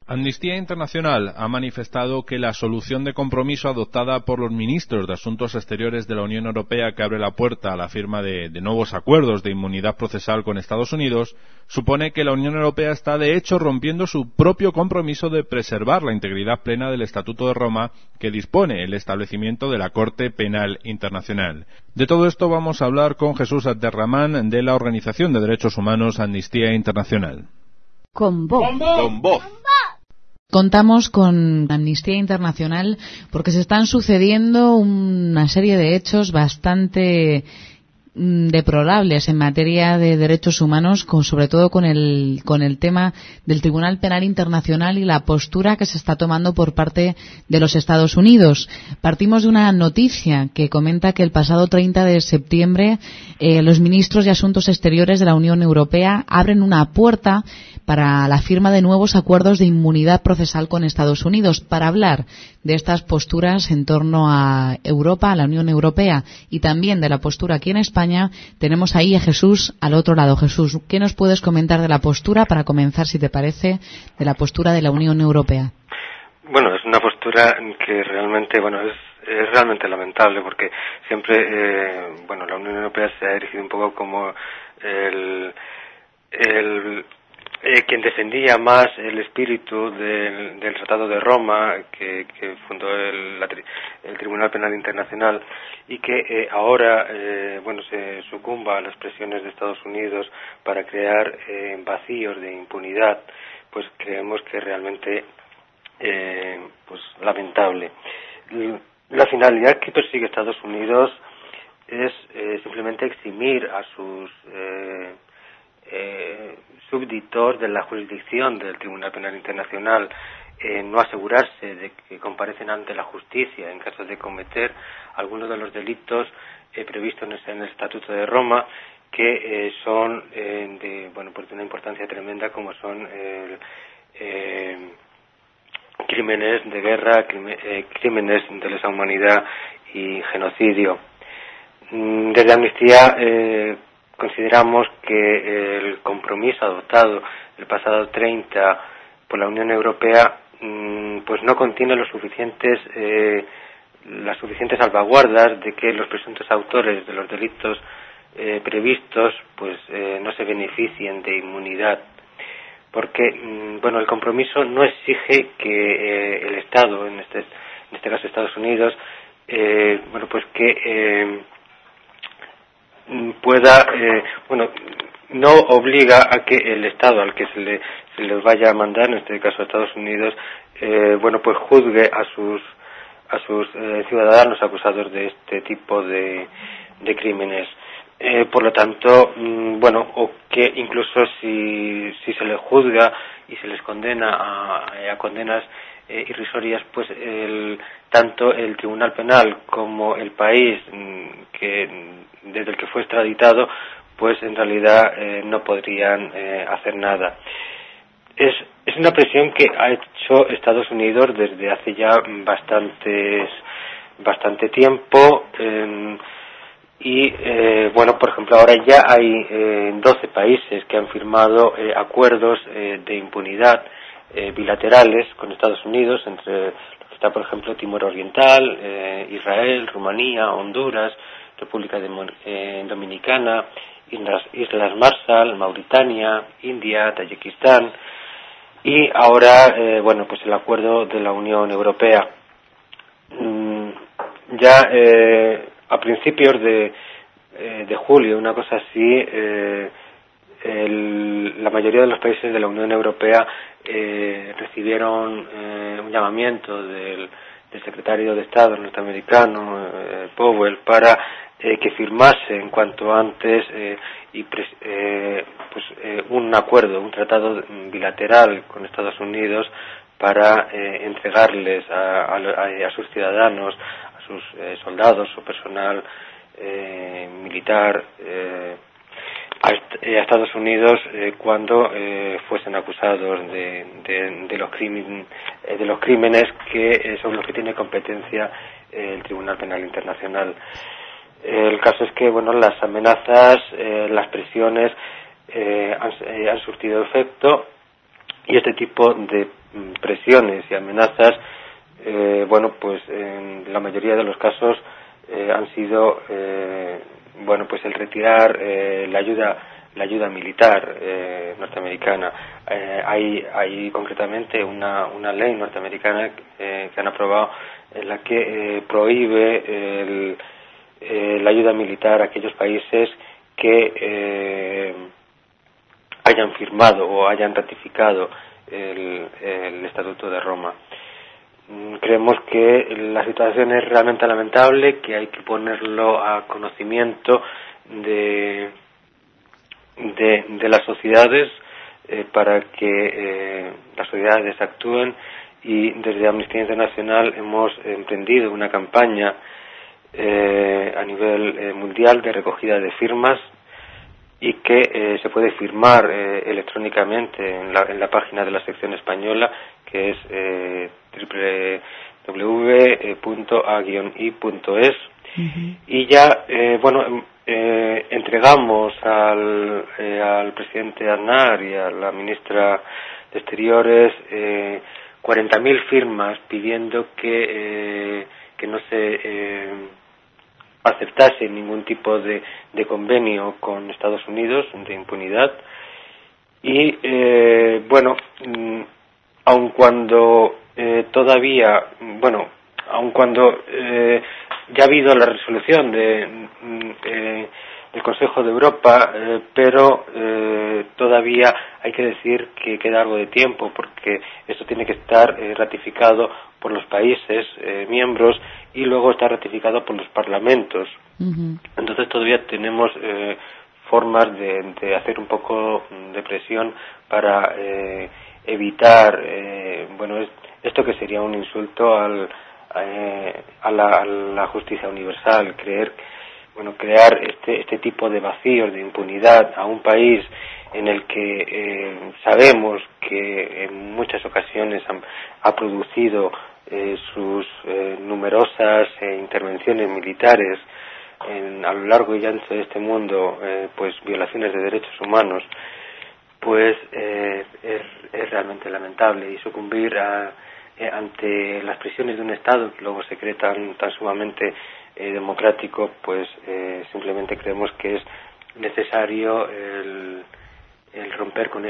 Amnistía Internacional ha manifestado que la solución de compromiso adoptada por los ministros de Asuntos Exteriores de la Unión Europea, que abre la puerta a la firma de nuevos acuerdos de inmunidad procesal con Estados Unidos, supone que la Unión Europea está de hecho rompiendo su propio compromiso de preservar la integridad plena del Estatuto de Roma, que dispone el establecimiento de la Corte Penal Internacional. De todo esto vamos a hablar con Jesús Abderramán, de la Organización de Derechos Humanos Amnistía Internacional. Con voz. Contamos con Amnistía Internacional porque se están sucediendo una serie de hechos bastante deplorables en materia de derechos humanos, sobre todo con el tema del Tribunal Penal Internacional y la postura que se está tomando por parte de los Estados Unidos. Partimos de una noticia que comenta que el pasado 30 de septiembre los ministros de Asuntos Exteriores de la Unión Europea abren una puerta para la firma de nuevos acuerdos de inmunidad procesal con Estados Unidos. Para hablar de estas posturas en torno a Europa, a la Unión Europea, y también de la postura aquí en España, tenemos ahí a Jesús al otro lado. Jesús, ¿qué nos puedes comentar de la postura, para comenzar, si te parece, de la postura de la Unión Europea? Bueno, es una postura que realmente, es realmente lamentable, porque siempre, la Unión Europea se ha erigido un poco como quien defendía más el espíritu del Tratado de Roma, que fundó el Tribunal Penal Internacional, y que ahora se sucumba a las presiones de Estados Unidos para crear vacíos de impunidad. Pues creemos que realmente lamentable. La finalidad que persigue Estados Unidos es simplemente eximir a sus súbditos de la jurisdicción del Tribunal Penal Internacional, no asegurarse de que comparecen ante la justicia en caso de cometer algunos de los delitos previstos en el Estatuto de Roma, que son de una importancia tremenda, como son crímenes de guerra, crímenes de lesa humanidad y genocidio. Desde Amnistía consideramos que el compromiso adoptado el pasado 30 por la Unión Europea no contiene las suficientes salvaguardas de que los presuntos autores de los delitos previstos no se beneficien de inmunidad, porque el compromiso no exige que el Estado, en este caso Estados Unidos, no obliga a que el Estado al que se les vaya a mandar, en este caso a Estados Unidos, juzgue a sus ciudadanos acusados de este tipo de crímenes. Por lo tanto, o que incluso si se les juzga y se les condena a condenas irrisorias, tanto el Tribunal Penal como el país desde el que fue extraditado, en realidad no podrían hacer nada. Es una presión que ha hecho Estados Unidos desde hace ya bastante tiempo, por ejemplo, ahora ya hay 12 países que han firmado acuerdos de impunidad bilaterales con Estados Unidos, entre los que está, por ejemplo, Timor Oriental, Israel, Rumanía, Honduras, República Dominicana, Islas Marshall, Mauritania, India, Tayikistán, y ahora el acuerdo de la Unión Europea. A principios de julio, una cosa así, la mayoría de los países de la Unión Europea recibieron un llamamiento del secretario de Estado norteamericano, Powell, para que firmase en cuanto antes un acuerdo, un tratado bilateral con Estados Unidos para entregarles a sus ciudadanos, a sus soldados o personal militar a Estados Unidos cuando fuesen acusados de los crímenes sobre los que tiene competencia el Tribunal Penal Internacional. El caso es que las amenazas, las presiones han surtido efecto, y este tipo de presiones y amenazas, bueno, pues en la mayoría de los casos han sido, bueno, pues el retirar la ayuda militar norteamericana. Hay concretamente una ley norteamericana que han aprobado en la que prohíbe la ayuda militar a aquellos países que hayan firmado o hayan ratificado el Estatuto de Roma. Creemos que la situación es realmente lamentable, que hay que ponerlo a conocimiento de las sociedades para que las sociedades actúen, y desde Amnistía Internacional hemos emprendido una campaña a nivel mundial de recogida de firmas, y que se puede firmar electrónicamente en la página de la sección española, que es www.a-i.es. Y ya entregamos al presidente Aznar y a la ministra de Exteriores 40.000 firmas pidiendo que no se aceptase ningún tipo de convenio con Estados Unidos de impunidad. Y aun cuando ya ha habido la resolución del Consejo de Europa, pero todavía hay que decir que queda algo de tiempo, porque esto tiene que estar ratificado por los países miembros y luego está ratificado por los parlamentos. Entonces todavía tenemos formas de hacer un poco de presión para evitar esto, que sería un insulto a la justicia universal, crear este tipo de vacíos de impunidad a un país en el que sabemos que en muchas ocasiones ha producido sus numerosas intervenciones militares a lo largo y ancho de este mundo, pues violaciones de derechos humanos, pues es realmente lamentable. Y sucumbir ante las presiones de un Estado que luego se cree tan sumamente democrático, pues simplemente creemos que es necesario el romper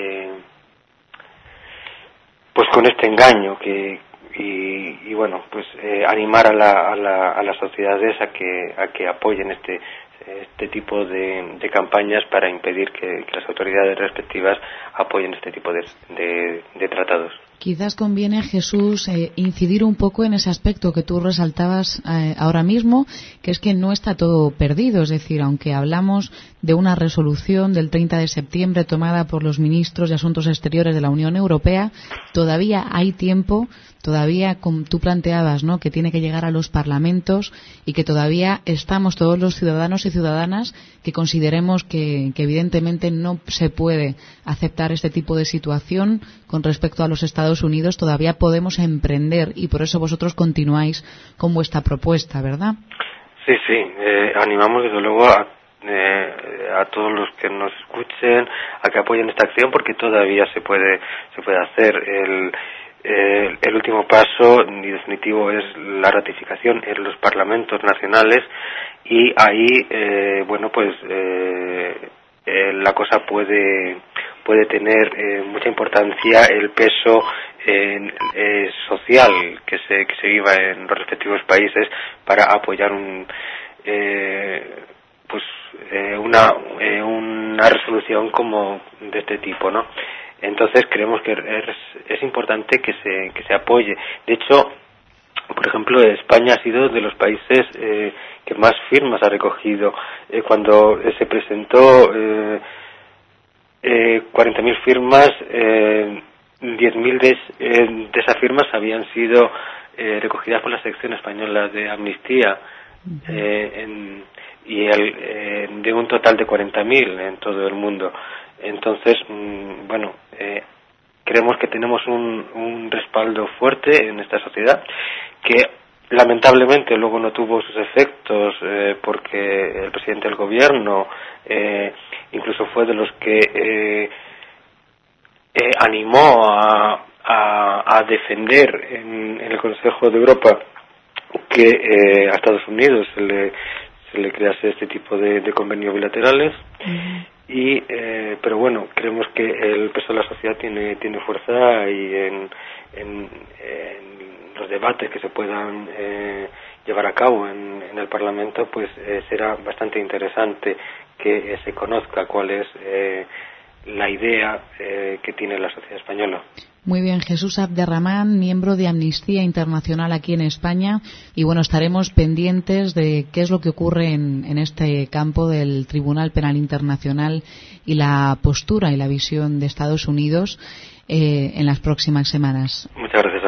con este engaño y animar a las sociedades a que apoyen este tipo de campañas para impedir que las autoridades respectivas apoyen este tipo de tratados. Quizás conviene, Jesús, incidir un poco en ese aspecto que tú resaltabas ahora mismo, que es que no está todo perdido. Es decir, aunque hablamos de una resolución del 30 de septiembre tomada por los ministros de Asuntos Exteriores de la Unión Europea, todavía hay tiempo, todavía, como tú planteabas, ¿no?, que tiene que llegar a los parlamentos, y que todavía estamos todos los ciudadanos y ciudadanas que consideremos que evidentemente no se puede aceptar este tipo de situación con respecto a los Estados Unidos. Todavía podemos emprender, y por eso vosotros continuáis con vuestra propuesta, ¿verdad? Sí, animamos desde luego a todos los que nos escuchen a que apoyen esta acción, porque todavía se puede hacer. El último paso y definitivo es la ratificación en los parlamentos nacionales, y ahí la cosa puede tener mucha importancia el peso social que se viva en los respectivos países para apoyar una resolución como de este tipo, ¿no? Entonces creemos que es importante que se apoye. De hecho, por ejemplo, España ha sido de los países que más firmas ha recogido. Cuando se presentó 40.000 firmas, 10.000 de esas firmas habían sido recogidas por la sección española de Amnistía, de un total de 40.000 en todo el mundo. Entonces, creemos que tenemos un respaldo fuerte en esta sociedad, que lamentablemente luego no tuvo sus efectos, porque el presidente del gobierno incluso fue de los que animó a defender en el Consejo de Europa que a Estados Unidos se le crease este tipo de convenios bilaterales. Pero bueno, creemos que el peso de la sociedad tiene fuerza, y en los debates que se puedan llevar a cabo en el Parlamento, pues será bastante interesante que se conozca cuál es la idea que tiene la sociedad española. Muy bien, Jesús Abderramán, miembro de Amnistía Internacional aquí en España, y bueno, estaremos pendientes de qué es lo que ocurre en este campo del Tribunal Penal Internacional y la postura y la visión de Estados Unidos en las próximas semanas. Muchas gracias.